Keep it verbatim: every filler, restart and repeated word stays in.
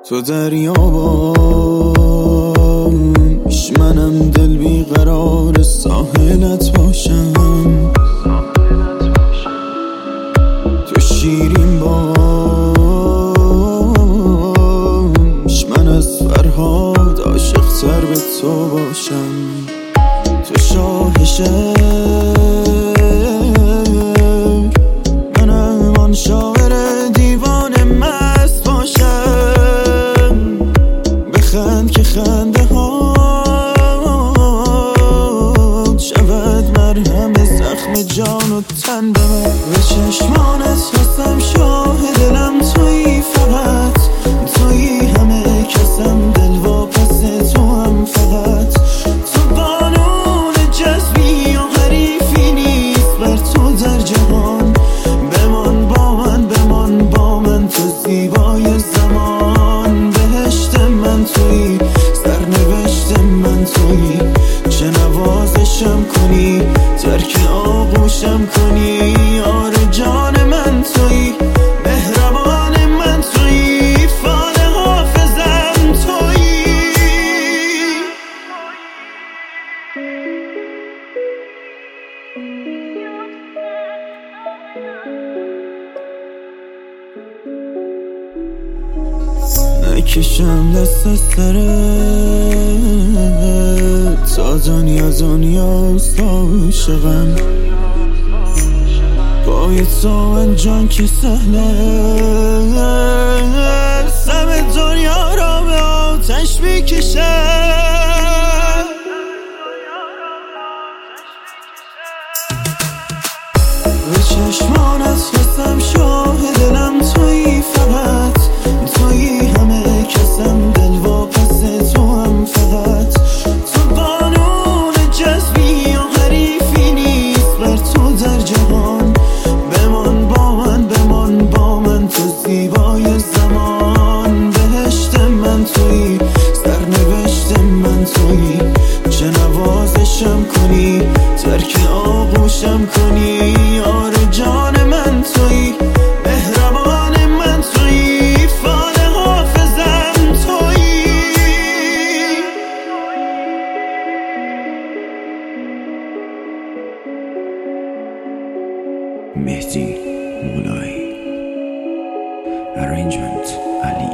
تو دریا باش، منم دل بیقرار ساحلت باشم. تو شیرین باش، من از فرهاد عاشق تر به تو باشم. تو شاه شعر، منم آن شاعر دیوانه مست باشم. بخند که خنده ها شود مرهم زخم جان و تن به من. به چشمانت هستم شاه دلم، تویی فقط تویی همه کسم، دل واپس تو هم فقط. تو قانون جذبی و حریفی نیست بر تو در جهان. بمان با من، بمان با من، تو زیبای زمان. بهشت من تویی، سرنوشت من تویی. چه نوازشم کنی، ترک آغوشم کنی. آره جان من تویی، مهربان من تویی، فال حافظم تویی. نکشم دست از سرت تا دنیا دنیاست عاشقم. پای تو انجام که سهله، سم دنیا را به آتش میکشه. به چشمانت هستم شاه دلم، تویی فقط تویی همه کسم، دل واپس تو هم فقط. تو قانون جذبی و حریفی نیست بر تو در جهان. بمان با من، بمان با من، تو زیبای زمان. بهشت من تویی، سرنوشت من تویی. چه نوازشم کنی، ترک آغوشم کنی. آره جان من تویی، مهربان من تویی، فال حافظم تویی. مهدی مولایی. Arrangement علی.